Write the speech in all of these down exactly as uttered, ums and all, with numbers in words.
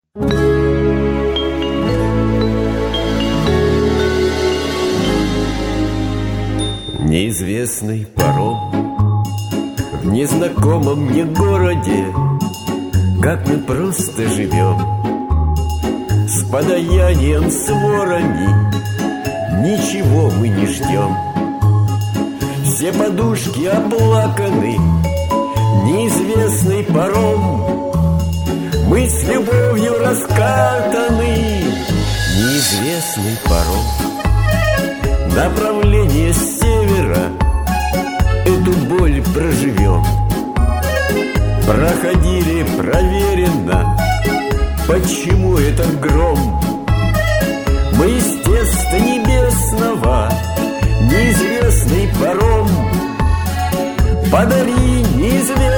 Неизвестный паром в незнакомом мне городе, как мы просто живем, с подаянием, с ворами, ничего мы не ждем. Все подушки оплаканы, неизвестный паром, мы с любовью раскатаны, неизвестный паром. Направление с севера, эту боль проживем. Проходили проверено, почему этот гром. Мы из теста небесного, неизвестный паром. Подари неизвестного.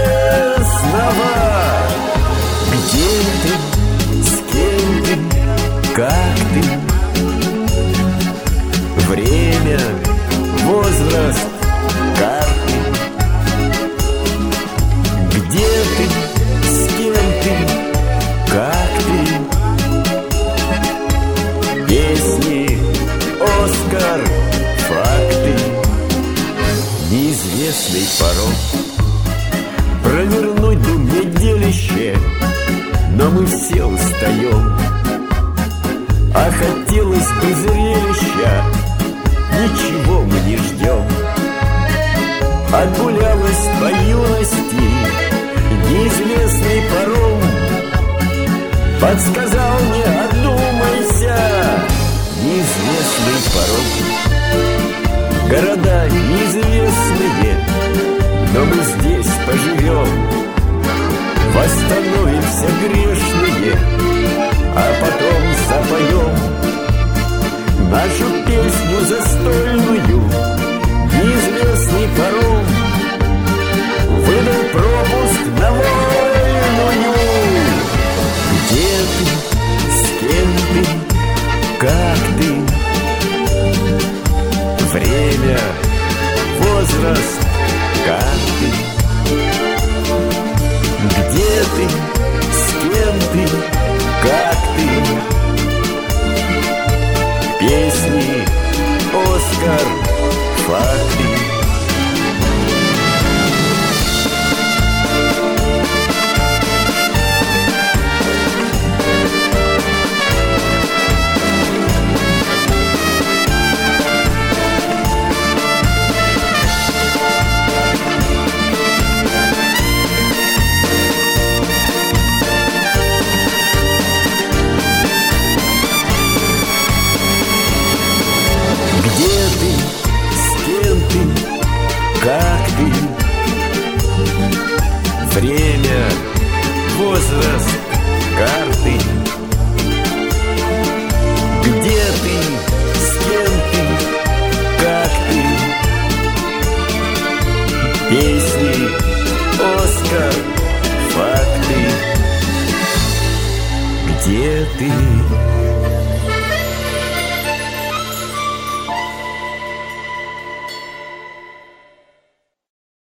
Где ты, с кем ты, как ты? Время, возраст, карты. Где ты, с кем ты, как ты? Песни, Оскар, факты. Неизвестный паром. Провернуть бы мне делище, но мы все устаем. А хотелось бы зрелища, ничего мы не ждем. Отгулялась по юности неизвестный паром. Подсказал мне, одумайся, неизвестный паром. Города неизвестные, но мы здесь поживем. Восстановимся грешные, а потом запоем нашу песню застольную. Неизвестный паром выдал пропуск на вольную. Где ты, с кем ты, как ты? Время, возраст, карты. Где ты, с кем ты, как ты? Песни, Оскар, факты. Где ты, с кем ты, как ты? Время, возраст, карты. Где ты, с кем ты, как ты? Песни, Оскар, факты. Где ты?